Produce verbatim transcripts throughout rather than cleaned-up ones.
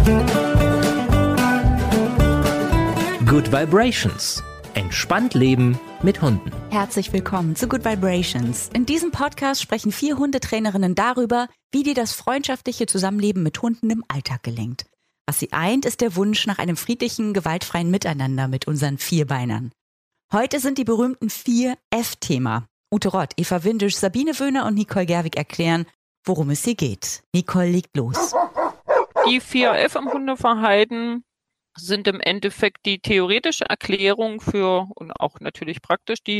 Good Vibrations. Entspannt leben mit Hunden. Herzlich willkommen zu Good Vibrations. In diesem Podcast sprechen vier Hundetrainerinnen darüber, wie dir das freundschaftliche Zusammenleben mit Hunden im Alltag gelingt. Was sie eint, ist der Wunsch nach einem friedlichen, gewaltfreien Miteinander mit unseren Vierbeinern. Heute sind die berühmten vier F-Thema. Ute Rott, Eva Windisch, Sabine Wöhner und Nicole Gerwig erklären, worum es hier geht. Nicole, legt los. Die vier F im Hundeverhalten sind im Endeffekt die theoretische Erklärung für und auch natürlich praktisch die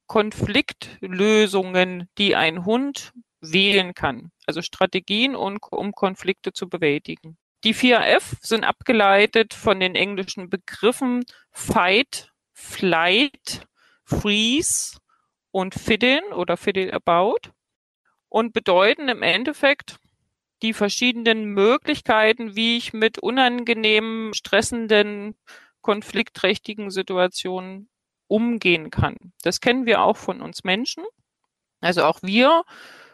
Konfliktlösungen, die ein Hund wählen kann. Also Strategien, um Konflikte zu bewältigen. Die vier F sind abgeleitet von den englischen Begriffen Fight, Flight, Freeze und Fiddle oder Fiddle About und bedeuten im Endeffekt die verschiedenen Möglichkeiten, wie ich mit unangenehmen, stressenden, konfliktträchtigen Situationen umgehen kann. Das kennen wir auch von uns Menschen. Also auch wir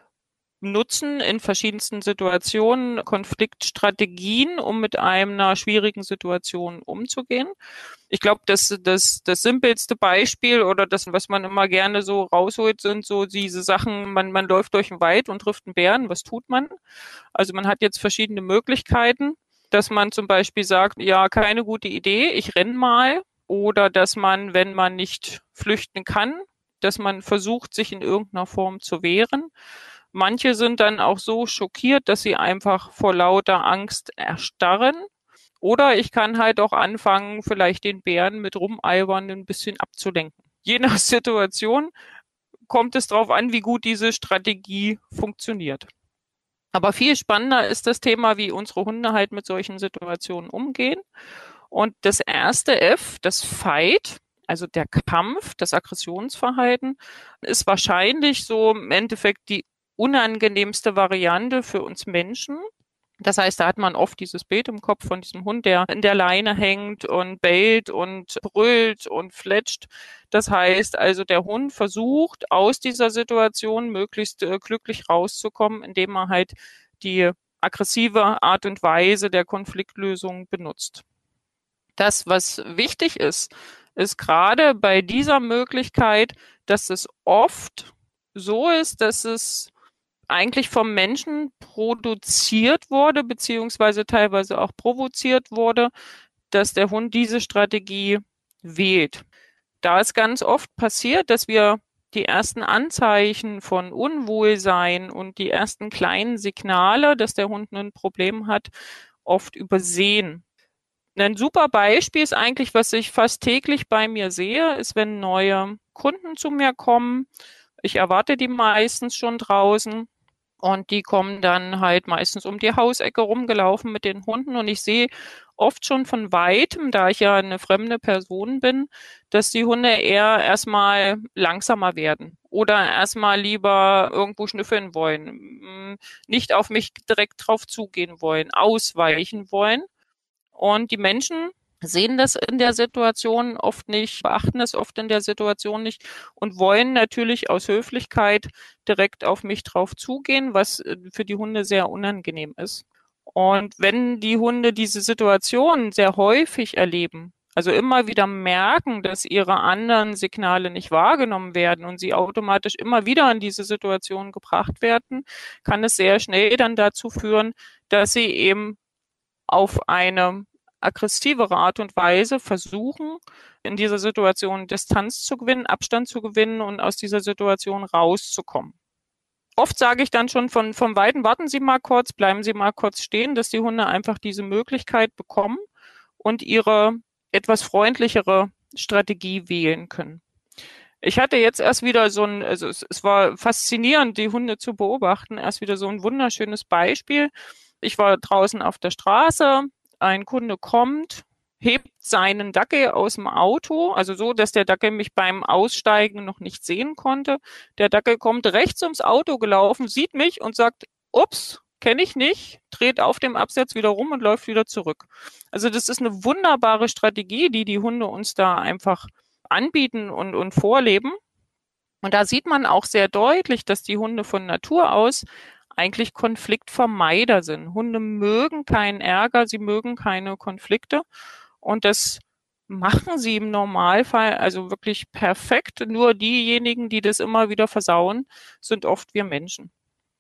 nutzen in verschiedensten Situationen Konfliktstrategien, um mit einer schwierigen Situation umzugehen. Ich glaube, das, das, das simpelste Beispiel oder das, was man immer gerne so rausholt, sind so diese Sachen, man, man läuft durch den Wald und trifft einen Bären. Was tut man? Also man hat jetzt verschiedene Möglichkeiten, dass man zum Beispiel sagt, ja, keine gute Idee, ich renn mal. Oder dass man, wenn man nicht flüchten kann, dass man versucht, sich in irgendeiner Form zu wehren. Manche sind dann auch so schockiert, dass sie einfach vor lauter Angst erstarren. Oder ich kann halt auch anfangen, vielleicht den Bären mit Rumalbern ein bisschen abzulenken. Je nach Situation kommt es darauf an, wie gut diese Strategie funktioniert. Aber viel spannender ist das Thema, wie unsere Hunde halt mit solchen Situationen umgehen. Und das erste F, das Fight, also der Kampf, das Aggressionsverhalten, ist wahrscheinlich so im Endeffekt die unangenehmste Variante für uns Menschen. Das heißt, da hat man oft dieses Bild im Kopf von diesem Hund, der in der Leine hängt und bellt und brüllt und fletscht. Das heißt also, der Hund versucht, aus dieser Situation möglichst äh, glücklich rauszukommen, indem er halt die aggressive Art und Weise der Konfliktlösung benutzt. Das, was wichtig ist, ist gerade bei dieser Möglichkeit, dass es oft so ist, dass es eigentlich vom Menschen produziert wurde, beziehungsweise teilweise auch provoziert wurde, dass der Hund diese Strategie wählt. Da ist ganz oft passiert, dass wir die ersten Anzeichen von Unwohlsein und die ersten kleinen Signale, dass der Hund ein Problem hat, oft übersehen. Ein super Beispiel ist eigentlich, was ich fast täglich bei mir sehe, ist, wenn neue Kunden zu mir kommen. Ich erwarte die meistens schon draußen. Und die kommen dann halt meistens um die Hausecke rumgelaufen mit den Hunden. Und ich sehe oft schon von weitem, da ich ja eine fremde Person bin, dass die Hunde eher erstmal langsamer werden oder erstmal lieber irgendwo schnüffeln wollen, nicht auf mich direkt drauf zugehen wollen, ausweichen wollen. Und die Menschen sehen das in der Situation oft nicht, beachten es oft in der Situation nicht und wollen natürlich aus Höflichkeit direkt auf mich drauf zugehen, was für die Hunde sehr unangenehm ist. Und wenn die Hunde diese Situation sehr häufig erleben, also immer wieder merken, dass ihre anderen Signale nicht wahrgenommen werden und sie automatisch immer wieder in diese Situation gebracht werden, kann es sehr schnell dann dazu führen, dass sie eben auf eine aggressivere Art und Weise versuchen, in dieser Situation Distanz zu gewinnen, Abstand zu gewinnen und aus dieser Situation rauszukommen. Oft sage ich dann schon von, vom Weiten, warten Sie mal kurz, bleiben Sie mal kurz stehen, dass die Hunde einfach diese Möglichkeit bekommen und ihre etwas freundlichere Strategie wählen können. Ich hatte jetzt erst wieder so ein, also es, es war faszinierend, die Hunde zu beobachten, erst wieder so ein wunderschönes Beispiel. Ich war draußen auf der Straße, ein Kunde kommt, hebt seinen Dackel aus dem Auto, also so, dass der Dackel mich beim Aussteigen noch nicht sehen konnte. Der Dackel kommt rechts ums Auto gelaufen, sieht mich und sagt, ups, kenne ich nicht, dreht auf dem Absatz wieder rum und läuft wieder zurück. Also das ist eine wunderbare Strategie, die die Hunde uns da einfach anbieten und, und vorleben. Und da sieht man auch sehr deutlich, dass die Hunde von Natur aus eigentlich Konfliktvermeider sind. Hunde mögen keinen Ärger, sie mögen keine Konflikte und das machen sie im Normalfall also wirklich perfekt. Nur diejenigen, die das immer wieder versauen, sind oft wir Menschen.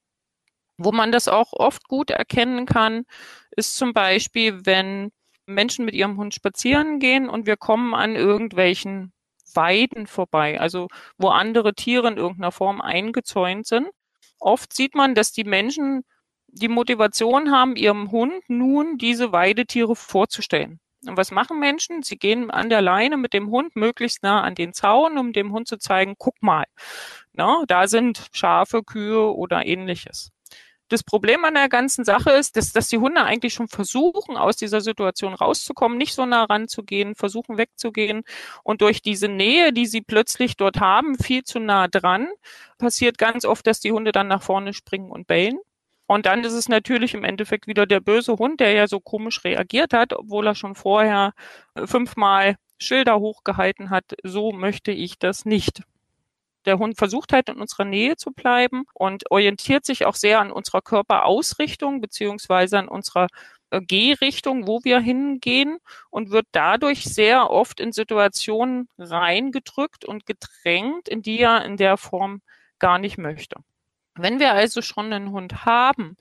Wo man das auch oft gut erkennen kann, ist zum Beispiel, wenn Menschen mit ihrem Hund spazieren gehen und wir kommen an irgendwelchen Weiden vorbei, also wo andere Tiere in irgendeiner Form eingezäunt sind. Oft sieht man, dass die Menschen die Motivation haben, ihrem Hund nun diese Weidetiere vorzustellen. Und was machen Menschen? Sie gehen an der Leine mit dem Hund möglichst nah an den Zaun, um dem Hund zu zeigen, guck mal, na, da sind Schafe, Kühe oder ähnliches. Das Problem an der ganzen Sache ist, dass, dass die Hunde eigentlich schon versuchen, aus dieser Situation rauszukommen, nicht so nah ranzugehen, versuchen wegzugehen. Und durch diese Nähe, die sie plötzlich dort haben, viel zu nah dran, passiert ganz oft, dass die Hunde dann nach vorne springen und bellen. Und dann ist es natürlich im Endeffekt wieder der böse Hund, der ja so komisch reagiert hat, obwohl er schon vorher fünfmal Schilder hochgehalten hat. So möchte ich das nicht. Der Hund versucht halt in unserer Nähe zu bleiben und orientiert sich auch sehr an unserer Körperausrichtung beziehungsweise an unserer äh, Gehrichtung, wo wir hingehen und wird dadurch sehr oft in Situationen reingedrückt und gedrängt, in die er in der Form gar nicht möchte. Wenn wir also schon einen Hund haben,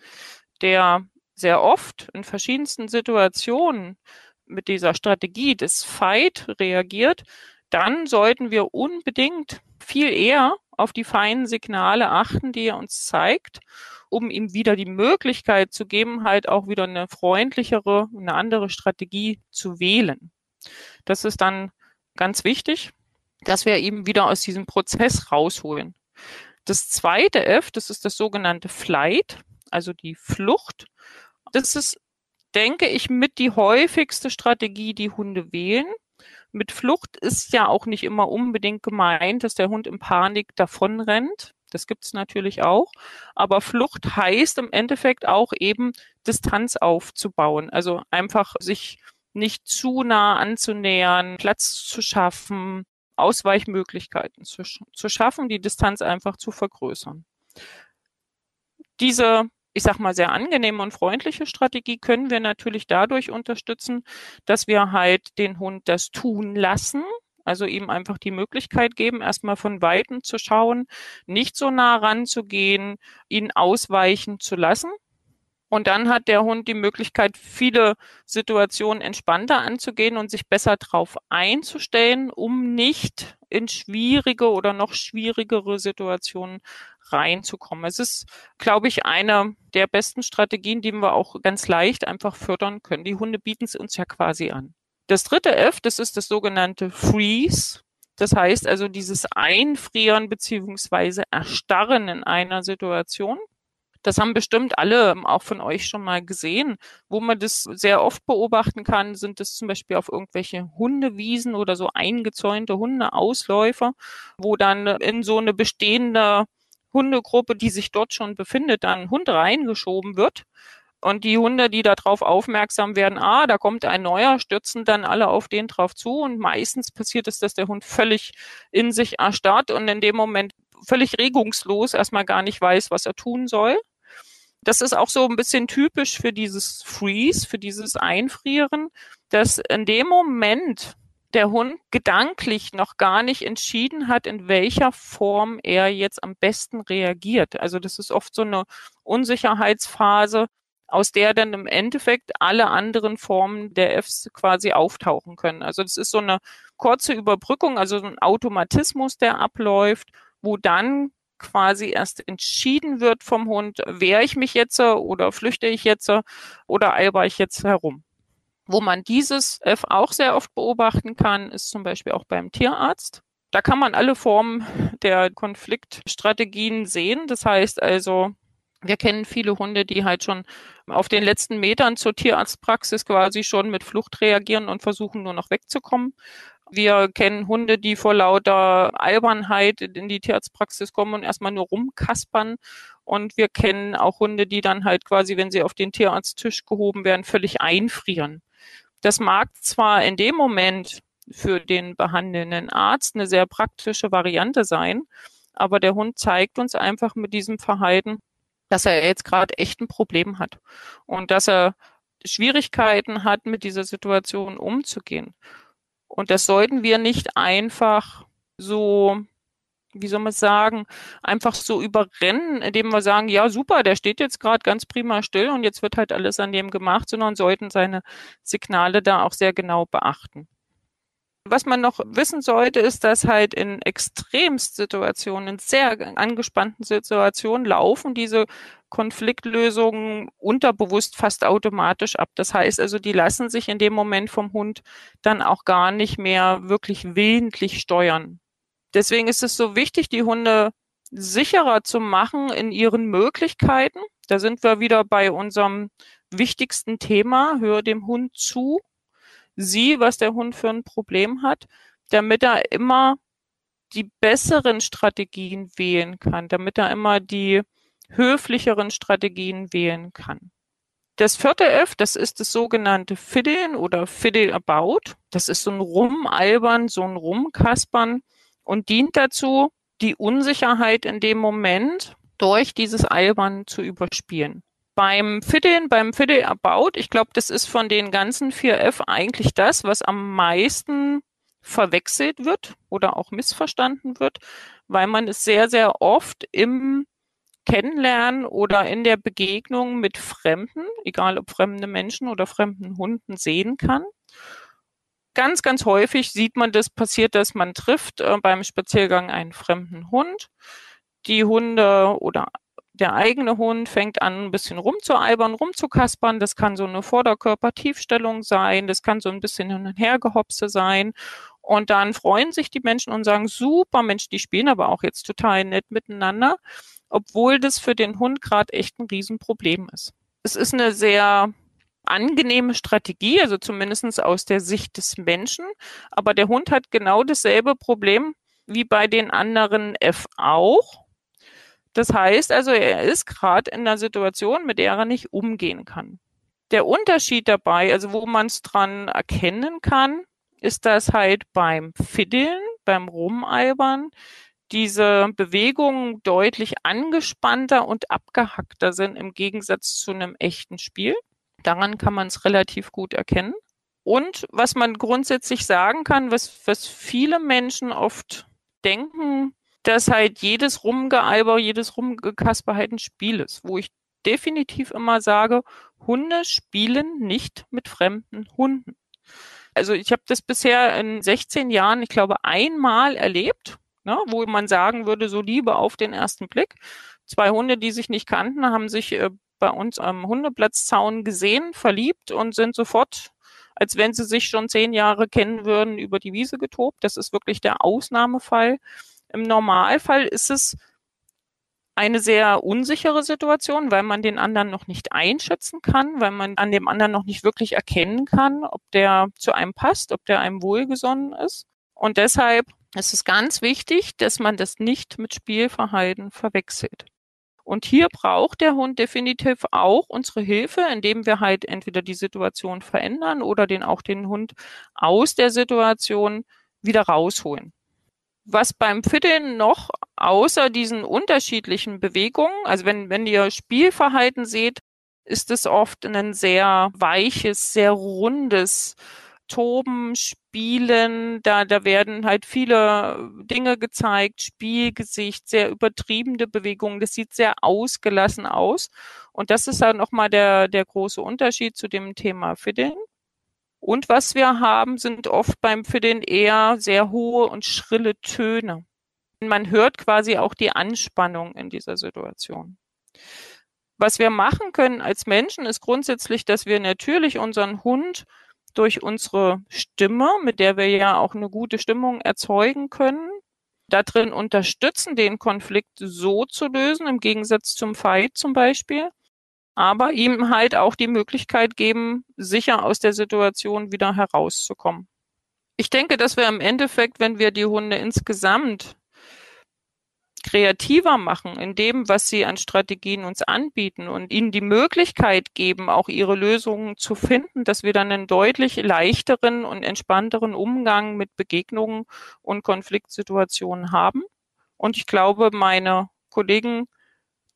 der sehr oft in verschiedensten Situationen mit dieser Strategie des Fight reagiert, dann sollten wir unbedingt viel eher auf die feinen Signale achten, die er uns zeigt, um ihm wieder die Möglichkeit zu geben, halt auch wieder eine freundlichere, eine andere Strategie zu wählen. Das ist dann ganz wichtig, dass wir eben wieder aus diesem Prozess rausholen. Das zweite F, das ist das sogenannte Flight, also die Flucht. Das ist, denke ich, mit die häufigste Strategie, die Hunde wählen. Mit Flucht ist ja auch nicht immer unbedingt gemeint, dass der Hund in Panik davonrennt. Das gibt es natürlich auch. Aber Flucht heißt im Endeffekt auch eben Distanz aufzubauen. Also einfach sich nicht zu nah anzunähern, Platz zu schaffen, Ausweichmöglichkeiten zu, zu schaffen, die Distanz einfach zu vergrößern. Diese, ich sag mal, sehr angenehme und freundliche Strategie können wir natürlich dadurch unterstützen, dass wir halt den Hund das tun lassen, also ihm einfach die Möglichkeit geben, erstmal von Weitem zu schauen, nicht so nah ranzugehen, ihn ausweichen zu lassen. Und dann hat der Hund die Möglichkeit, viele Situationen entspannter anzugehen und sich besser darauf einzustellen, um nicht in schwierige oder noch schwierigere Situationen reinzukommen. Es ist, glaube ich, eine der besten Strategien, die wir auch ganz leicht einfach fördern können. Die Hunde bieten es uns ja quasi an. Das dritte F, das ist das sogenannte Freeze. Das heißt also dieses Einfrieren beziehungsweise Erstarren in einer Situation. Das haben bestimmt alle auch von euch schon mal gesehen. Wo man das sehr oft beobachten kann, sind das zum Beispiel auf irgendwelche Hundewiesen oder so eingezäunte Hundeausläufer, wo dann in so eine bestehende Hundegruppe, die sich dort schon befindet, dann ein Hund reingeschoben wird. Und die Hunde, die darauf aufmerksam werden, ah, da kommt ein neuer, stürzen dann alle auf den drauf zu. Und meistens passiert es, dass der Hund völlig in sich erstarrt und in dem Moment völlig regungslos erstmal gar nicht weiß, was er tun soll. Das ist auch so ein bisschen typisch für dieses Freeze, für dieses Einfrieren, dass in dem Moment der Hund gedanklich noch gar nicht entschieden hat, in welcher Form er jetzt am besten reagiert. Also das ist oft so eine Unsicherheitsphase, aus der dann im Endeffekt alle anderen Formen der Fs quasi auftauchen können. Also das ist so eine kurze Überbrückung, also so ein Automatismus, der abläuft, wo dann quasi erst entschieden wird vom Hund, wehre ich mich jetzt oder flüchte ich jetzt oder alber ich jetzt herum. Wo man dieses F auch sehr oft beobachten kann, ist zum Beispiel auch beim Tierarzt. Da kann man alle Formen der Konfliktstrategien sehen. Das heißt also, wir kennen viele Hunde, die halt schon auf den letzten Metern zur Tierarztpraxis quasi schon mit Flucht reagieren und versuchen nur noch wegzukommen. Wir kennen Hunde, die vor lauter Albernheit in die Tierarztpraxis kommen und erstmal nur rumkaspern. Und wir kennen auch Hunde, die dann halt quasi, wenn sie auf den Tierarzttisch gehoben werden, völlig einfrieren. Das mag zwar in dem Moment für den behandelnden Arzt eine sehr praktische Variante sein, aber der Hund zeigt uns einfach mit diesem Verhalten, dass er jetzt gerade echt ein Problem hat und dass er Schwierigkeiten hat, mit dieser Situation umzugehen. Und das sollten wir nicht einfach so, wie soll man sagen, einfach so überrennen, indem wir sagen, ja super, der steht jetzt gerade ganz prima still und jetzt wird halt alles an dem gemacht, sondern sollten seine Signale da auch sehr genau beachten. Was man noch wissen sollte, ist, dass halt in Extremsituationen, in sehr angespannten Situationen laufen diese Konfliktlösungen unterbewusst fast automatisch ab. Das heißt also, die lassen sich in dem Moment vom Hund dann auch gar nicht mehr wirklich willentlich steuern. Deswegen ist es so wichtig, die Hunde sicherer zu machen in ihren Möglichkeiten. Da sind wir wieder bei unserem wichtigsten Thema, hör dem Hund zu. Sieh, was der Hund für ein Problem hat, damit er immer die besseren Strategien wählen kann, damit er immer die höflicheren Strategien wählen kann. Das vierte F, das ist das sogenannte Fiddeln oder Fiddle About. Das ist so ein Rumalbern, so ein Rumkaspern und dient dazu, die Unsicherheit in dem Moment durch dieses Albern zu überspielen. Beim Fiddeln, beim Fiddle About, ich glaube, das ist von den ganzen vier F eigentlich das, was am meisten verwechselt wird oder auch missverstanden wird, weil man es sehr, sehr oft im Kennenlernen oder in der Begegnung mit Fremden, egal ob fremde Menschen oder fremden Hunden, sehen kann. Ganz, ganz häufig sieht man das, passiert, dass man trifft äh, beim Spaziergang einen fremden Hund. Die Hunde oder der eigene Hund fängt an, ein bisschen rumzualbern, rumzukaspern. Das kann so eine Vorderkörpertiefstellung sein, das kann so ein bisschen hin und her gehopse sein. Und dann freuen sich die Menschen und sagen, super, Mensch, die spielen aber auch jetzt total nett miteinander, obwohl das für den Hund gerade echt ein Riesenproblem ist. Es ist eine sehr angenehme Strategie, also zumindest aus der Sicht des Menschen. Aber der Hund hat genau dasselbe Problem wie bei den anderen F auch. Das heißt also, er ist gerade in einer Situation, mit der er nicht umgehen kann. Der Unterschied dabei, also wo man es dran erkennen kann, ist, dass halt beim Fiddeln, beim Rumalbern, diese Bewegungen deutlich angespannter und abgehackter sind im Gegensatz zu einem echten Spiel. Daran kann man es relativ gut erkennen. Und was man grundsätzlich sagen kann, was, was viele Menschen oft denken, dass halt jedes Rumgealber, jedes Rumgekasper halt ein Spiel ist, wo ich definitiv immer sage, Hunde spielen nicht mit fremden Hunden. Also ich habe das bisher in sechzehn Jahren, ich glaube, einmal erlebt, ne, wo man sagen würde, so Liebe auf den ersten Blick. Zwei Hunde, die sich nicht kannten, haben sich äh, bei uns am Hundeplatzaun gesehen, verliebt und sind sofort, als wenn sie sich schon zehn Jahre kennen würden, über die Wiese getobt. Das ist wirklich der Ausnahmefall. Im Normalfall ist es eine sehr unsichere Situation, weil man den anderen noch nicht einschätzen kann, weil man an dem anderen noch nicht wirklich erkennen kann, ob der zu einem passt, ob der einem wohlgesonnen ist. Und deshalb ist es ganz wichtig, dass man das nicht mit Spielverhalten verwechselt. Und hier braucht der Hund definitiv auch unsere Hilfe, indem wir halt entweder die Situation verändern oder den auch den Hund aus der Situation wieder rausholen. Was beim Fiddeln noch außer diesen unterschiedlichen Bewegungen, also wenn, wenn ihr Spielverhalten seht, ist es oft ein sehr weiches, sehr rundes Toben, Spielen, da, da werden halt viele Dinge gezeigt, Spielgesicht, sehr übertriebene Bewegungen, das sieht sehr ausgelassen aus. Und das ist dann nochmal der, der große Unterschied zu dem Thema Fiddeln. Und was wir haben, sind oft beim Fiddeln eher sehr hohe und schrille Töne. Man hört quasi auch die Anspannung in dieser Situation. Was wir machen können als Menschen, ist grundsätzlich, dass wir natürlich unseren Hund durch unsere Stimme, mit der wir ja auch eine gute Stimmung erzeugen können, darin unterstützen, den Konflikt so zu lösen, im Gegensatz zum Fight zum Beispiel, aber ihm halt auch die Möglichkeit geben, sicher aus der Situation wieder herauszukommen. Ich denke, dass wir im Endeffekt, wenn wir die Hunde insgesamt kreativer machen in dem, was sie an Strategien uns anbieten und ihnen die Möglichkeit geben, auch ihre Lösungen zu finden, dass wir dann einen deutlich leichteren und entspannteren Umgang mit Begegnungen und Konfliktsituationen haben. Und ich glaube, meine Kollegen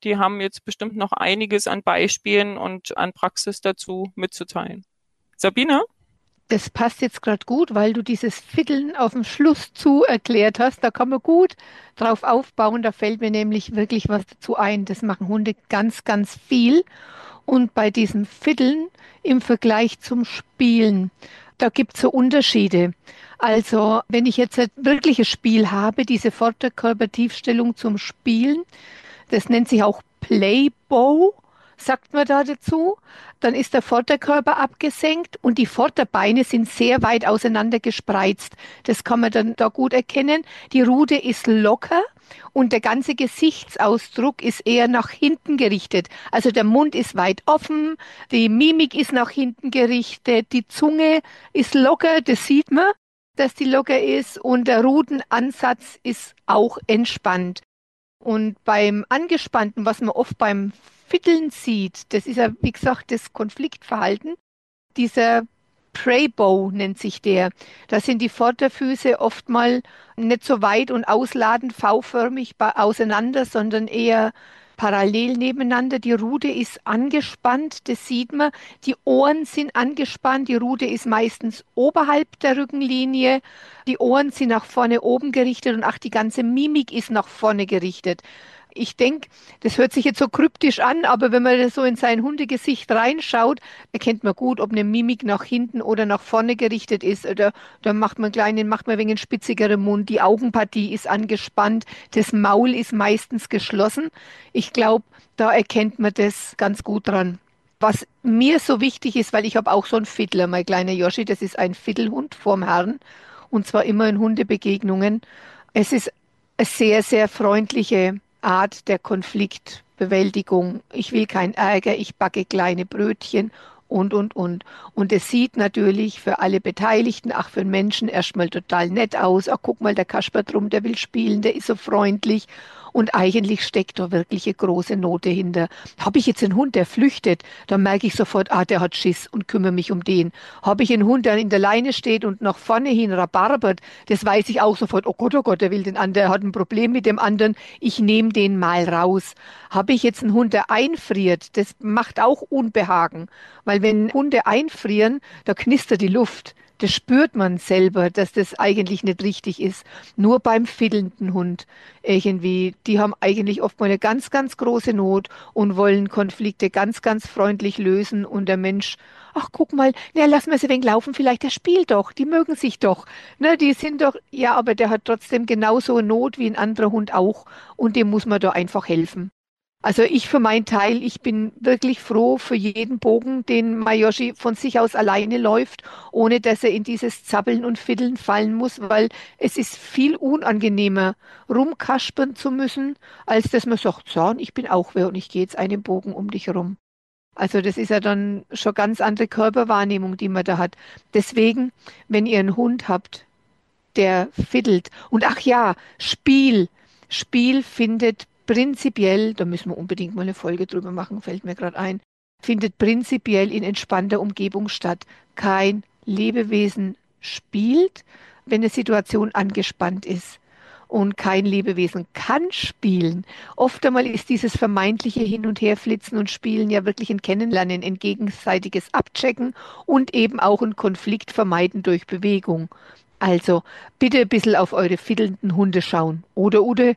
Die haben jetzt bestimmt noch einiges an Beispielen und an Praxis dazu mitzuteilen. Sabine? Das passt jetzt gerade gut, weil du dieses Fiddeln auf dem Schluss zu erklärt hast. Da kann man gut drauf aufbauen. Da fällt mir nämlich wirklich was dazu ein. Das machen Hunde ganz, ganz viel. Und bei diesem Fiddeln im Vergleich zum Spielen, da gibt es so Unterschiede. Also wenn ich jetzt ein wirkliches Spiel habe, diese Vorderkörpertiefstellung zum Spielen, das nennt sich auch Playbow, sagt man da dazu. Dann ist der Vorderkörper abgesenkt und die Vorderbeine sind sehr weit auseinander gespreizt. Das kann man dann da gut erkennen. Die Rute ist locker und der ganze Gesichtsausdruck ist eher nach hinten gerichtet. Also der Mund ist weit offen, die Mimik ist nach hinten gerichtet, die Zunge ist locker, das sieht man, dass die locker ist und der Rutenansatz ist auch entspannt. Und beim Angespannten, was man oft beim Fiddeln sieht, das ist ja, wie gesagt, das Konfliktverhalten, dieser Prey-Bow nennt sich der. Da sind die Vorderfüße oft mal nicht so weit und ausladend V-förmig ba- auseinander, sondern eher parallel nebeneinander. Die Rute ist angespannt, das sieht man. Die Ohren sind angespannt. Die Rute ist meistens oberhalb der Rückenlinie. Die Ohren sind nach vorne oben gerichtet und auch die ganze Mimik ist nach vorne gerichtet. Ich denke, das hört sich jetzt so kryptisch an, aber wenn man so in sein Hundegesicht reinschaut, erkennt man gut, ob eine Mimik nach hinten oder nach vorne gerichtet ist. Oder da macht man kleinen, macht man wegen einen spitzigeren Mund. Die Augenpartie ist angespannt, das Maul ist meistens geschlossen. Ich glaube, da erkennt man das ganz gut dran. Was mir so wichtig ist, weil ich habe auch so einen Fiddler, mein kleiner Joschi, das ist ein Fiddelhund vorm Herrn und zwar immer in Hundebegegnungen. Es ist eine sehr, sehr freundliche Art der Konfliktbewältigung. Ich will keinen Ärger, ich backe kleine Brötchen und, und, und. Und es sieht natürlich für alle Beteiligten, auch für den Menschen, erstmal total nett aus. Ach, guck mal, der Kasper drum, der will spielen, der ist so freundlich. Und eigentlich steckt da wirklich eine große Note hinter. Habe ich jetzt einen Hund, der flüchtet, dann merke ich sofort, ah, der hat Schiss und kümmere mich um den. Habe ich einen Hund, der in der Leine steht und nach vorne hin rhabarbert, das weiß ich auch sofort, oh Gott, oh Gott, der will den anderen, der hat ein Problem mit dem anderen, ich nehme den mal raus. Habe ich jetzt einen Hund, der einfriert, das macht auch Unbehagen, weil wenn Hunde einfrieren, da knistert die Luft. Das spürt man selber, dass das eigentlich nicht richtig ist. Nur beim fiddelnden Hund irgendwie. Die haben eigentlich oft mal eine ganz, ganz große Not und wollen Konflikte ganz, ganz freundlich lösen. Und der Mensch, ach guck mal, na, lassen wir sie ein wenig laufen, vielleicht der spielt doch, die mögen sich doch. Ne, die sind doch, ja, aber der hat trotzdem genauso Not wie ein anderer Hund auch. Und dem muss man da einfach helfen. Also ich für meinen Teil, ich bin wirklich froh für jeden Bogen, den Mayoshi von sich aus alleine läuft, ohne dass er in dieses Zappeln und Fiddeln fallen muss, weil es ist viel unangenehmer, rumkaspern zu müssen, als dass man sagt, so, ich bin auch wer und ich gehe jetzt einen Bogen um dich herum. Also das ist ja dann schon ganz andere Körperwahrnehmung, die man da hat. Deswegen, wenn ihr einen Hund habt, der fiddelt und ach ja, Spiel, Spiel findet prinzipiell, da müssen wir unbedingt mal eine Folge drüber machen, fällt mir gerade ein, findet prinzipiell in entspannter Umgebung statt. Kein Lebewesen spielt, wenn eine Situation angespannt ist. Und kein Lebewesen kann spielen. Oft einmal ist dieses vermeintliche Hin- und Herflitzen und Spielen ja wirklich ein Kennenlernen, ein gegenseitiges Abchecken und eben auch ein Konflikt vermeiden durch Bewegung. Also bitte ein bisschen auf eure fiddelnden Hunde schauen. Oder, Ude?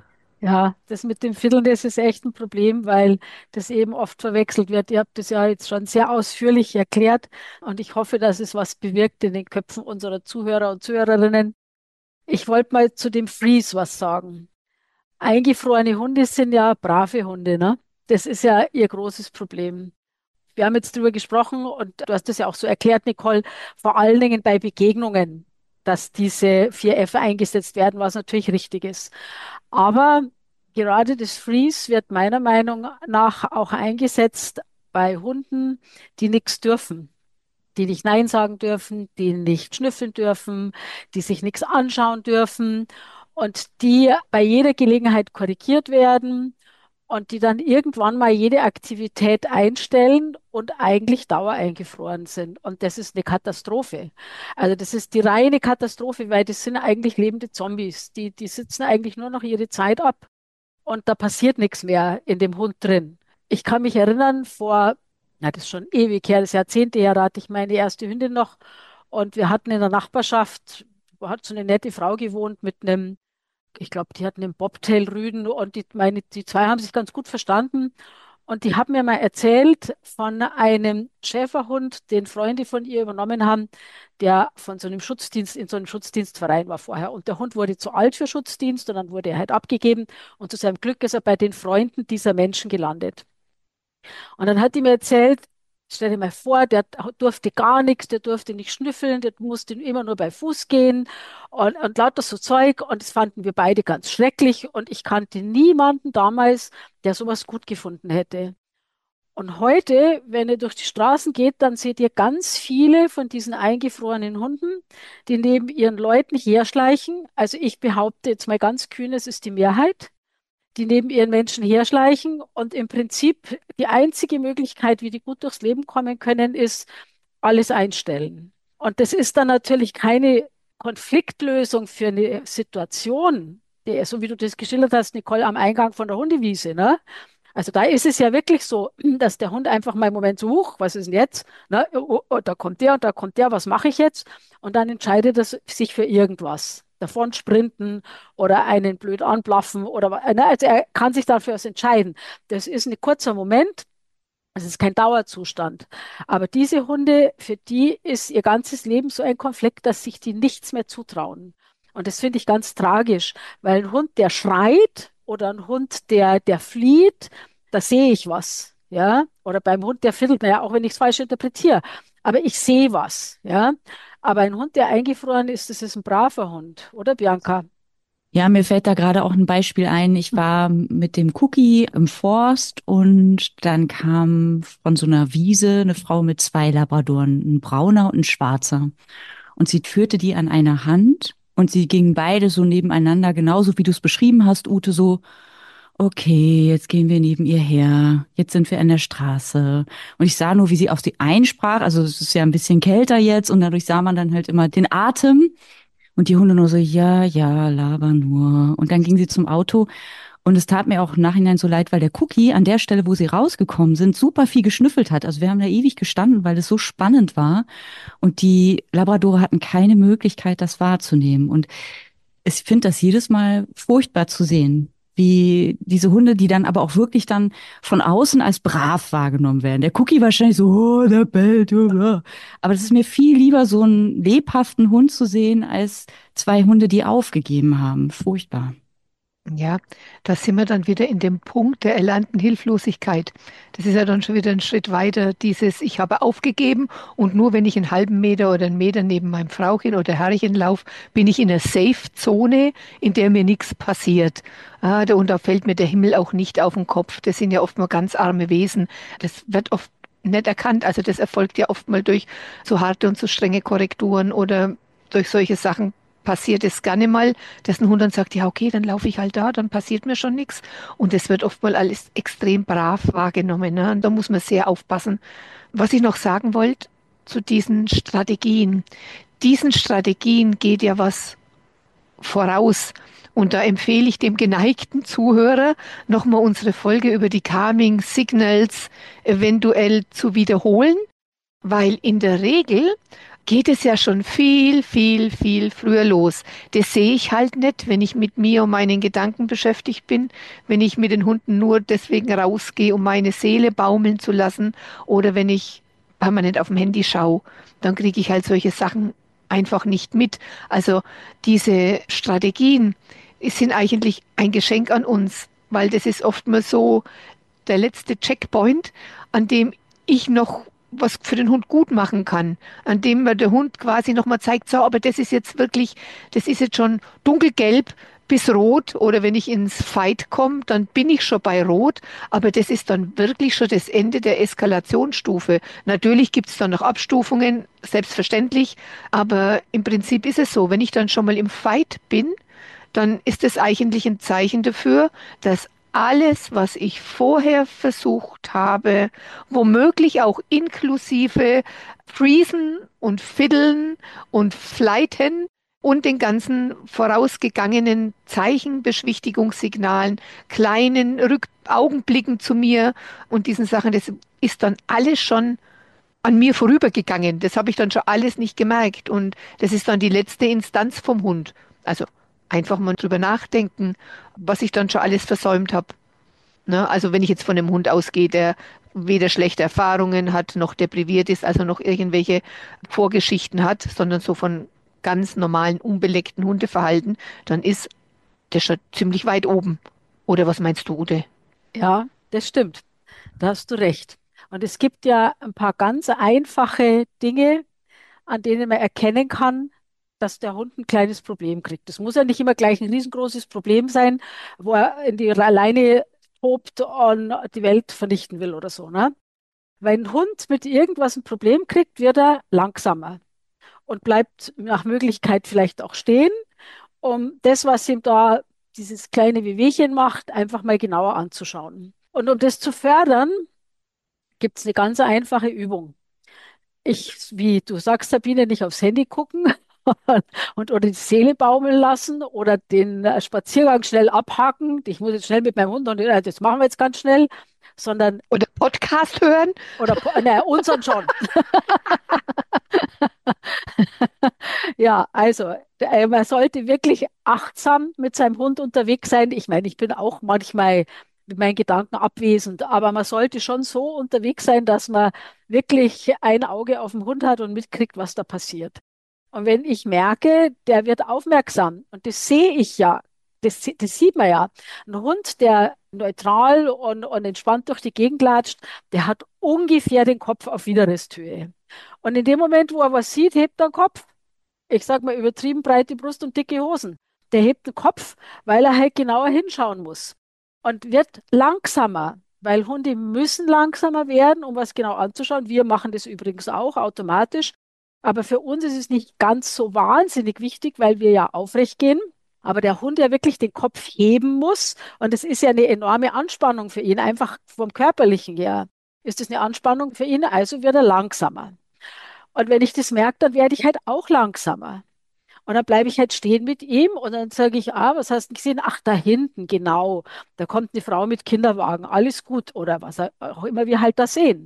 Ja, das mit dem Fiddeln, das ist echt ein Problem, weil das eben oft verwechselt wird. Ihr habt das ja jetzt schon sehr ausführlich erklärt und ich hoffe, dass es was bewirkt in den Köpfen unserer Zuhörer und Zuhörerinnen. Ich wollte mal zu dem Freeze was sagen. Eingefrorene Hunde sind ja brave Hunde, ne? Das ist ja ihr großes Problem. Wir haben jetzt drüber gesprochen und du hast das ja auch so erklärt, Nicole, vor allen Dingen bei Begegnungen, dass diese vier F eingesetzt werden, was natürlich richtig ist. Aber gerade das Freeze wird meiner Meinung nach auch eingesetzt bei Hunden, die nichts dürfen, die nicht Nein sagen dürfen, die nicht schnüffeln dürfen, die sich nichts anschauen dürfen und die bei jeder Gelegenheit korrigiert werden und die dann irgendwann mal jede Aktivität einstellen und eigentlich dauereingefroren sind. Und das ist eine Katastrophe. Also das ist die reine Katastrophe, weil das sind eigentlich lebende Zombies. Die, die sitzen eigentlich nur noch ihre Zeit ab. und da passiert nichts mehr in dem Hund drin. Ich kann mich erinnern, vor, na, das ist schon ewig her, das ist Jahrzehnte her, da hatte ich meine erste Hündin noch und wir hatten in der Nachbarschaft, da hat so eine nette Frau gewohnt mit einem, ich glaube, die hatten einen Bobtail-Rüden und die, meine, die zwei haben sich ganz gut verstanden. Und die haben mir mal erzählt von einem Schäferhund, den Freunde von ihr übernommen haben, der von so einem Schutzdienst in so einem Schutzdienstverein war vorher. Und der Hund wurde zu alt für Schutzdienst und dann wurde er halt abgegeben. Und zu seinem Glück ist er bei den Freunden dieser Menschen gelandet. Und dann hat die mir erzählt, stell dir mal vor, der durfte gar nichts, der durfte nicht schnüffeln, der musste immer nur bei Fuß gehen und, und lauter so Zeug. Und das fanden wir beide ganz schrecklich. Und ich kannte niemanden damals, der sowas gut gefunden hätte. Und heute, wenn ihr durch die Straßen geht, dann seht ihr ganz viele von diesen eingefrorenen Hunden, die neben ihren Leuten herschleichen. Also ich behaupte jetzt mal ganz kühn, es ist die Mehrheit, die neben ihren Menschen herschleichen. Und im Prinzip die einzige Möglichkeit, wie die gut durchs Leben kommen können, ist alles einstellen. Und das ist dann natürlich keine Konfliktlösung für eine Situation, die, so wie du das geschildert hast, Nicole, am Eingang von der Hundewiese, ne? Also da ist es ja wirklich so, dass der Hund einfach mal im Moment so, huch, was ist denn jetzt? Ne? Oh, oh, da kommt der und da kommt der, was mache ich jetzt? Und dann entscheidet er sich für irgendwas. Davon sprinten oder einen blöd anblaffen oder wa- ne? Also er kann sich dafür was entscheiden. Das ist ein kurzer Moment, es ist kein Dauerzustand. Aber diese Hunde, für die ist ihr ganzes Leben so ein Konflikt, dass sich die nichts mehr zutrauen. Und das finde ich ganz tragisch, weil ein Hund, der schreit oder ein Hund, der, der flieht, da sehe ich was. Ja, oder beim Hund, der fiddelt, naja, auch wenn ich es falsch interpretiere. Aber ich sehe was. Ja, aber ein Hund, der eingefroren ist, das ist ein braver Hund, oder Bianca? Ja, mir fällt da gerade auch ein Beispiel ein. Ich war mit dem Cookie im Forst und dann kam von so einer Wiese eine Frau mit zwei Labradoren, ein brauner und ein schwarzer. Und sie führte die an einer Hand und sie gingen beide so nebeneinander, genauso wie du es beschrieben hast, Ute, so, okay, jetzt gehen wir neben ihr her, jetzt sind wir an der Straße. Und ich sah nur, wie sie auf sie einsprach, also es ist ja ein bisschen kälter jetzt und dadurch sah man dann halt immer den Atem. Und die Hunde nur so, ja, ja, laber nur. Und dann ging sie zum Auto. Und es tat mir auch im Nachhinein so leid, weil der Cookie an der Stelle, wo sie rausgekommen sind, super viel geschnüffelt hat. Also wir haben da ewig gestanden, weil es so spannend war. Und die Labradore hatten keine Möglichkeit, das wahrzunehmen. Und ich finde das jedes Mal furchtbar zu sehen, wie diese Hunde, die dann aber auch wirklich dann von außen als brav wahrgenommen werden. Der Cookie wahrscheinlich so, oh, der bellt, oh, oh. Aber es ist mir viel lieber, so einen lebhaften Hund zu sehen, als zwei Hunde, die aufgegeben haben. Furchtbar. Ja, da sind wir dann wieder in dem Punkt der erlernten Hilflosigkeit. Das ist ja dann schon wieder ein Schritt weiter, dieses ich habe aufgegeben und nur wenn ich einen halben Meter oder einen Meter neben meinem Frauchen oder Herrchen laufe, bin ich in einer Safe-Zone, in der mir nichts passiert. Ah, da, und da fällt mir der Himmel auch nicht auf den Kopf. Das sind ja oft mal ganz arme Wesen. Das wird oft nicht erkannt. Also das erfolgt ja oft mal durch so harte und so strenge Korrekturen oder durch solche Sachen passiert es gerne mal, dass ein Hund dann sagt, ja, okay, dann laufe ich halt da, dann passiert mir schon nichts. Und es wird oft mal alles extrem brav wahrgenommen. Ne? Und da muss man sehr aufpassen. Was ich noch sagen wollte zu diesen Strategien. Diesen Strategien geht ja was voraus. Und da empfehle ich dem geneigten Zuhörer, nochmal unsere Folge über die Calming Signals eventuell zu wiederholen, weil in der Regel geht es ja schon viel, viel, viel früher los. Das sehe ich halt nicht, wenn ich mit mir und meinen Gedanken beschäftigt bin, wenn ich mit den Hunden nur deswegen rausgehe, um meine Seele baumeln zu lassen oder wenn ich permanent auf dem Handy schaue, dann kriege ich halt solche Sachen einfach nicht mit. Also diese Strategien sind eigentlich ein Geschenk an uns, weil das ist oftmals so der letzte Checkpoint, an dem ich noch was für den Hund gut machen kann, an dem mir der Hund quasi nochmal zeigt, so, aber das ist jetzt wirklich, das ist jetzt schon dunkelgelb bis rot oder wenn ich ins Fight komme, dann bin ich schon bei rot, aber das ist dann wirklich schon das Ende der Eskalationsstufe. Natürlich gibt es dann noch Abstufungen, selbstverständlich, aber im Prinzip ist es so, wenn ich dann schon mal im Fight bin, dann ist es eigentlich ein Zeichen dafür, dass alles, was ich vorher versucht habe, womöglich auch inklusive Freezen und Fiddeln und Flighten, und den ganzen vorausgegangenen Zeichen, Beschwichtigungssignalen, kleinen Rück Augenblicken zu mir und diesen Sachen, das ist dann alles schon an mir vorübergegangen. Das habe ich dann schon alles nicht gemerkt. Und das ist dann die letzte Instanz vom Hund. Also einfach mal drüber nachdenken, was ich dann schon alles versäumt habe. Ne? Also wenn ich jetzt von einem Hund ausgehe, der weder schlechte Erfahrungen hat, noch depriviert ist, also noch irgendwelche Vorgeschichten hat, sondern so von ganz normalen, unbeleckten Hundeverhalten, dann ist der schon ziemlich weit oben. Oder was meinst du, Ute? Ja, das stimmt. Da hast du recht. Und es gibt ja ein paar ganz einfache Dinge, an denen man erkennen kann, dass der Hund ein kleines Problem kriegt. Das muss ja nicht immer gleich ein riesengroßes Problem sein, wo er in die Leine tobt und die Welt vernichten will oder so, ne? Wenn ein Hund mit irgendwas ein Problem kriegt, wird er langsamer und bleibt nach Möglichkeit vielleicht auch stehen, um das, was ihm da dieses kleine Wehwehchen macht, einfach mal genauer anzuschauen. Und um das zu fördern, gibt es eine ganz einfache Übung. Ich, wie du sagst, Sabine, nicht aufs Handy gucken und oder die Seele baumeln lassen oder den äh, Spaziergang schnell abhaken. Ich muss jetzt schnell mit meinem Hund und äh, das machen wir jetzt ganz schnell, sondern Oder Podcast hören? oder ne, unseren schon. Ja, also äh, man sollte wirklich achtsam mit seinem Hund unterwegs sein. Ich meine, ich bin auch manchmal mit meinen Gedanken abwesend, aber man sollte schon so unterwegs sein, dass man wirklich ein Auge auf dem Hund hat und mitkriegt, was da passiert. Und wenn ich merke, der wird aufmerksam, und das sehe ich ja, das, das sieht man ja. Ein Hund, der neutral und, und entspannt durch die Gegend latscht, der hat ungefähr den Kopf auf Widerristhöhe. Und in dem Moment, wo er was sieht, hebt er den Kopf. Ich sage mal übertrieben breite Brust und dicke Hosen. Der hebt den Kopf, weil er halt genauer hinschauen muss. Und wird langsamer, weil Hunde müssen langsamer werden, um was genau anzuschauen. Wir machen das übrigens auch automatisch. Aber für uns ist es nicht ganz so wahnsinnig wichtig, weil wir ja aufrecht gehen. Aber der Hund ja wirklich den Kopf heben muss. Und es ist ja eine enorme Anspannung für ihn, einfach vom Körperlichen her. Ist es eine Anspannung für ihn, also wird er langsamer. Und wenn ich das merke, dann werde ich halt auch langsamer. Und dann bleibe ich halt stehen mit ihm und dann sage ich, ah, was hast du gesehen? Ach, da hinten, genau. Da kommt eine Frau mit Kinderwagen, alles gut. Oder was auch immer wir halt da sehen.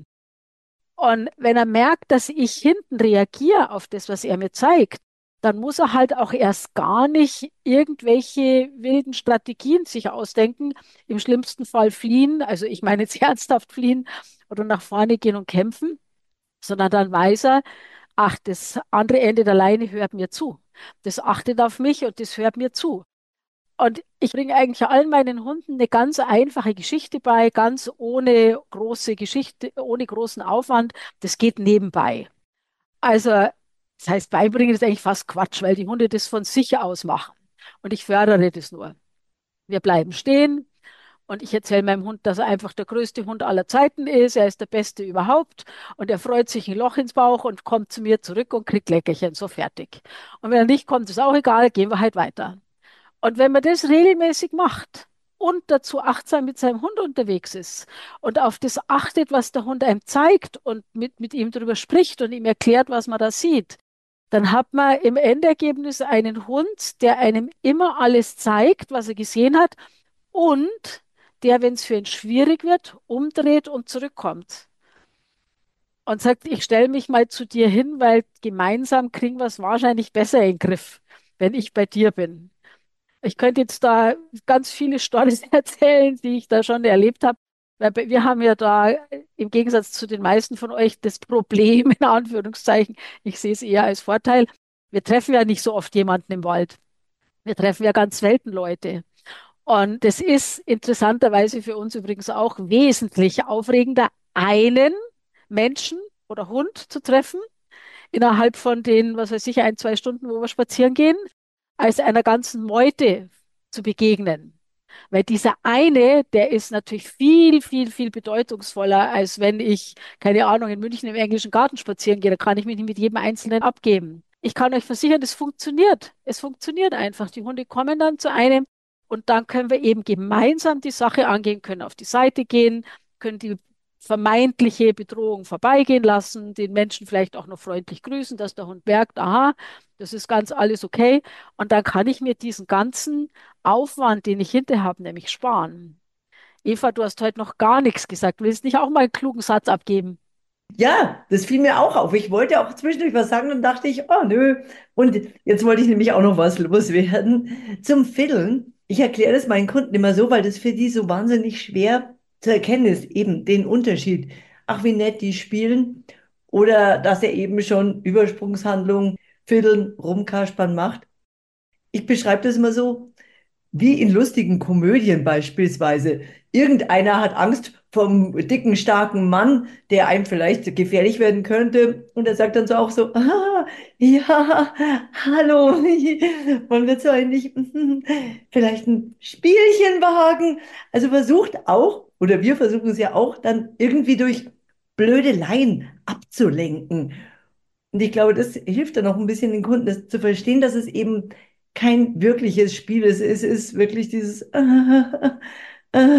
Und wenn er merkt, dass ich hinten reagiere auf das, was er mir zeigt, dann muss er halt auch erst gar nicht irgendwelche wilden Strategien sich ausdenken, im schlimmsten Fall fliehen, also ich meine jetzt ernsthaft fliehen oder nach vorne gehen und kämpfen, sondern dann weiß er, ach, das andere Ende der Leine hört mir zu. Das achtet auf mich und das hört mir zu. Und ich bringe eigentlich allen meinen Hunden eine ganz einfache Geschichte bei, ganz ohne große Geschichte, ohne großen Aufwand. Das geht nebenbei. Also, das heißt, beibringen ist eigentlich fast Quatsch, weil die Hunde das von sich aus machen. Und ich fördere das nur. Wir bleiben stehen und ich erzähle meinem Hund, dass er einfach der größte Hund aller Zeiten ist. Er ist der Beste überhaupt und er freut sich ein Loch ins Bauch und kommt zu mir zurück und kriegt Leckerchen, so fertig. Und wenn er nicht kommt, ist auch egal, gehen wir halt weiter. Und wenn man das regelmäßig macht und dazu achtsam mit seinem Hund unterwegs ist und auf das achtet, was der Hund einem zeigt und mit, mit ihm darüber spricht und ihm erklärt, was man da sieht, dann hat man im Endergebnis einen Hund, der einem immer alles zeigt, was er gesehen hat und der, wenn es für ihn schwierig wird, umdreht und zurückkommt und sagt, ich stelle mich mal zu dir hin, weil gemeinsam kriegen wir es wahrscheinlich besser in den Griff, wenn ich bei dir bin. Ich könnte jetzt da ganz viele Storys erzählen, die ich da schon erlebt habe. Weil bei- wir haben ja da im Gegensatz zu den meisten von euch das Problem, in Anführungszeichen, ich sehe es eher als Vorteil. Wir treffen ja nicht so oft jemanden im Wald. Wir treffen ja ganz selten Leute. Und das ist interessanterweise für uns übrigens auch wesentlich aufregender, einen Menschen oder Hund zu treffen, innerhalb von den, was weiß ich, ein, zwei Stunden, wo wir spazieren gehen, als einer ganzen Meute zu begegnen. Weil dieser eine, der ist natürlich viel, viel, viel bedeutungsvoller, als wenn ich, keine Ahnung, in München im englischen Garten spazieren gehe. Da kann ich mich nicht mit jedem Einzelnen abgeben. Ich kann euch versichern, es funktioniert. Es funktioniert einfach. Die Hunde kommen dann zu einem und dann können wir eben gemeinsam die Sache angehen, können auf die Seite gehen, können die vermeintliche Bedrohung vorbeigehen lassen, den Menschen vielleicht auch noch freundlich grüßen, dass der Hund merkt, aha, das ist ganz alles okay. Und dann kann ich mir diesen ganzen Aufwand, den ich hinterher habe, nämlich sparen. Eva, du hast heute noch gar nichts gesagt. Willst nicht auch mal einen klugen Satz abgeben? Ja, das fiel mir auch auf. Ich wollte auch zwischendurch was sagen, dann dachte ich, oh nö. Und jetzt wollte ich nämlich auch noch was loswerden zum Fiddeln. Ich erkläre das meinen Kunden immer so, weil das für die so wahnsinnig schwer zu erkennen ist, eben den Unterschied. Ach, wie nett die spielen. Oder dass er eben schon Übersprungshandlungen, Fiddeln, Rumkaspern macht. Ich beschreibe das immer so, wie in lustigen Komödien beispielsweise. Irgendeiner hat Angst vom dicken, starken Mann, der einem vielleicht gefährlich werden könnte. Und er sagt dann so auch so, ah, ja, hallo, wollen wir so eigentlich vielleicht ein Spielchen wagen? Also versucht auch, oder wir versuchen es ja auch, dann irgendwie durch Blödeleien abzulenken. Und ich glaube, das hilft dann auch ein bisschen den Kunden, das zu verstehen, dass es eben kein wirkliches Spiel ist. Es ist wirklich dieses, äh, äh,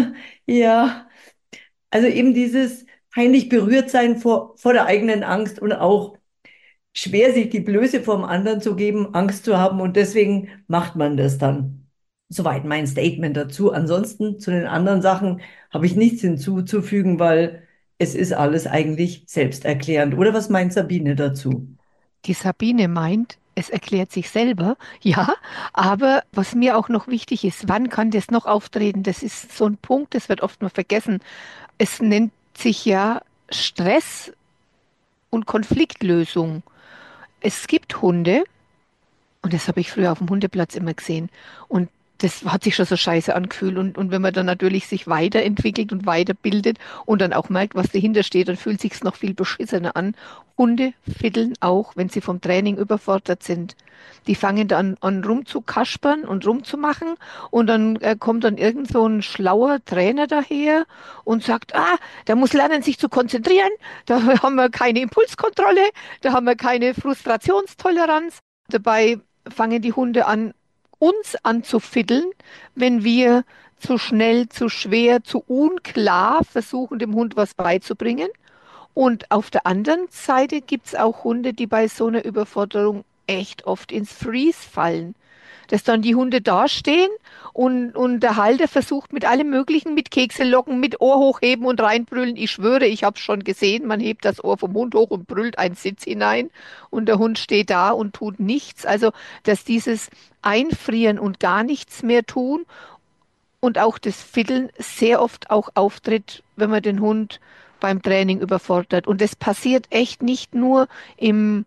ja, also eben dieses peinlich berührt sein vor, vor der eigenen Angst und auch schwer, sich die Blöße vom anderen zu geben, Angst zu haben und deswegen macht man das dann. Soweit mein Statement dazu. Ansonsten zu den anderen Sachen habe ich nichts hinzuzufügen, weil es ist alles eigentlich selbsterklärend. Oder was meint Sabine dazu? Die Sabine meint, es erklärt sich selber, ja, aber was mir auch noch wichtig ist, wann kann das noch auftreten? Das ist so ein Punkt, das wird oft mal vergessen. Es nennt sich ja Stress und Konfliktlösung. Es gibt Hunde, und das habe ich früher auf dem Hundeplatz immer gesehen. Und das hat sich schon so scheiße angefühlt. Und, und wenn man dann natürlich sich weiterentwickelt und weiterbildet und dann auch merkt, was dahinter steht, dann fühlt sich's noch viel beschissener an. Hunde fiddeln auch, wenn sie vom Training überfordert sind. Die fangen dann an rumzukaspern und rumzumachen und dann äh, kommt dann irgend so ein schlauer Trainer daher und sagt, ah, der muss lernen, sich zu konzentrieren, da haben wir keine Impulskontrolle, da haben wir keine Frustrationstoleranz. Dabei fangen die Hunde an, uns anzufiddeln, wenn wir zu schnell, zu schwer, zu unklar versuchen, dem Hund was beizubringen. Und auf der anderen Seite gibt es auch Hunde, die bei so einer Überforderung echt oft ins Freeze fallen. Dass dann die Hunde dastehen und, und der Halter versucht mit allem Möglichen, mit Kekse locken, mit Ohr hochheben und reinbrüllen. Ich schwöre, ich habe es schon gesehen, man hebt das Ohr vom Hund hoch und brüllt einen Sitz hinein und der Hund steht da und tut nichts. Also, dass dieses Einfrieren und gar nichts mehr tun und auch das Fiddeln sehr oft auch auftritt, wenn man den Hund beim Training überfordert. Und das passiert echt nicht nur im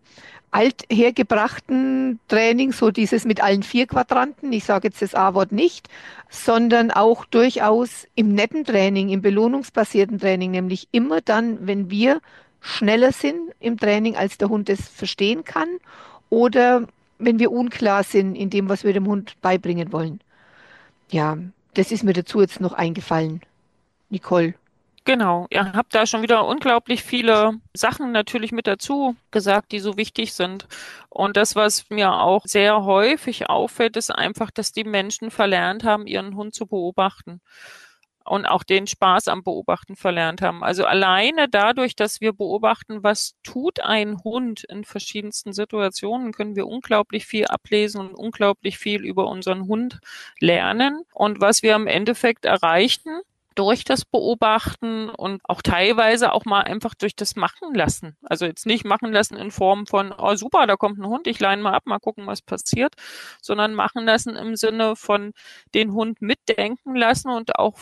althergebrachten Training, so dieses mit allen vier Quadranten, ich sage jetzt das A-Wort nicht, sondern auch durchaus im netten Training, im belohnungsbasierten Training, nämlich immer dann, wenn wir schneller sind im Training, als der Hund es verstehen kann, oder wenn wir unklar sind in dem, was wir dem Hund beibringen wollen. Ja, das ist mir dazu jetzt noch eingefallen. Nicole. Genau, ihr habt da schon wieder unglaublich viele Sachen natürlich mit dazu gesagt, die so wichtig sind. Und das, was mir auch sehr häufig auffällt, ist einfach, dass die Menschen verlernt haben, ihren Hund zu beobachten und auch den Spaß am Beobachten verlernt haben. Also alleine dadurch, dass wir beobachten, was tut ein Hund in verschiedensten Situationen, können wir unglaublich viel ablesen und unglaublich viel über unseren Hund lernen. Und was wir im Endeffekt erreichen, durch das Beobachten und auch teilweise auch mal einfach durch das Machen lassen. Also jetzt nicht machen lassen in Form von, oh super, da kommt ein Hund, ich leine mal ab, mal gucken, was passiert, sondern machen lassen im Sinne von den Hund mitdenken lassen und auch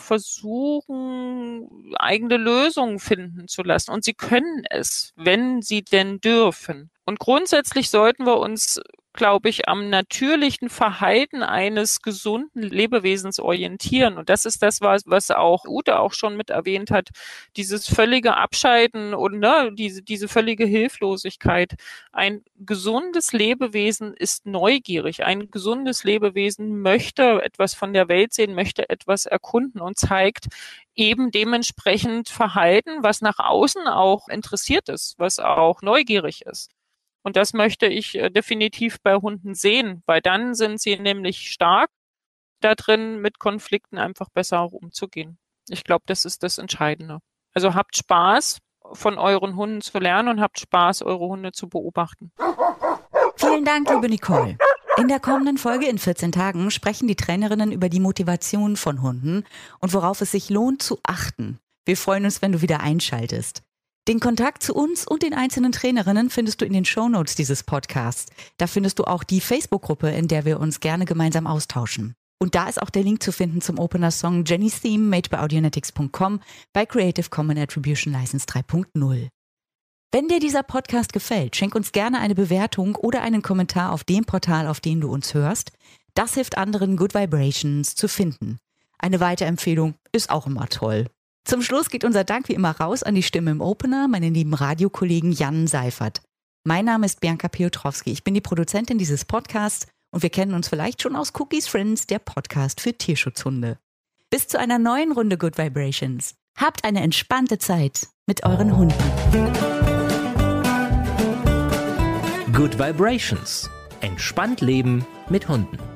versuchen, eigene Lösungen finden zu lassen. Und sie können es, wenn sie denn dürfen. Und grundsätzlich sollten wir uns, glaube ich, am natürlichen Verhalten eines gesunden Lebewesens orientieren. Und das ist das, was, was auch Ute auch schon mit erwähnt hat, dieses völlige Abschalten und ne, diese, diese völlige Hilflosigkeit. Ein gesundes Lebewesen ist neugierig. Ein gesundes Lebewesen möchte etwas von der Welt sehen, möchte etwas erkunden und zeigt eben dementsprechend Verhalten, was nach außen auch interessiert ist, was auch neugierig ist. Und das möchte ich äh, definitiv bei Hunden sehen, weil dann sind sie nämlich stark da drin, mit Konflikten einfach besser auch umzugehen. Ich glaube, das ist das Entscheidende. Also habt Spaß, von euren Hunden zu lernen und habt Spaß, eure Hunde zu beobachten. Vielen Dank, liebe Nicole. In der kommenden Folge in vierzehn Tagen sprechen die Trainerinnen über die Motivation von Hunden und worauf es sich lohnt zu achten. Wir freuen uns, wenn du wieder einschaltest. Den Kontakt zu uns und den einzelnen Trainerinnen findest du in den Shownotes dieses Podcasts. Da findest du auch die Facebook-Gruppe, in der wir uns gerne gemeinsam austauschen. Und da ist auch der Link zu finden zum Opener-Song Jenny's Theme, made by audionetics punkt com bei Creative Commons Attribution License drei punkt null. Wenn dir dieser Podcast gefällt, schenk uns gerne eine Bewertung oder einen Kommentar auf dem Portal, auf dem du uns hörst. Das hilft anderen, Good Vibrations zu finden. Eine Weiterempfehlung ist auch immer toll. Zum Schluss geht unser Dank wie immer raus an die Stimme im Opener, meinen lieben Radiokollegen Jan Seifert. Mein Name ist Bianca Piotrowski, ich bin die Produzentin dieses Podcasts und wir kennen uns vielleicht schon aus Cookies Friends, der Podcast für Tierschutzhunde. Bis zu einer neuen Runde Good Vibrations. Habt eine entspannte Zeit mit euren Hunden. Good Vibrations. Entspannt leben mit Hunden.